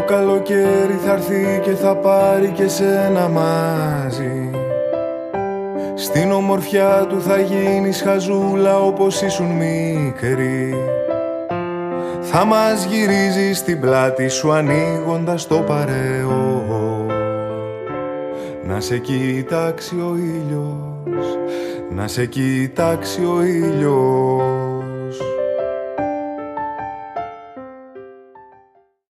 καλοκαίρι θα έρθει και θα πάρει και σένα μαζί. Στην ομορφιά του θα γίνεις χαζούλα όπως ήσουν μικρή. Θα μας γυρίζει στην πλάτη σου ανοίγοντας το παρέο. Να σε κοιτάξει ο ήλιος, να σε κοιτάξει ο ήλιος.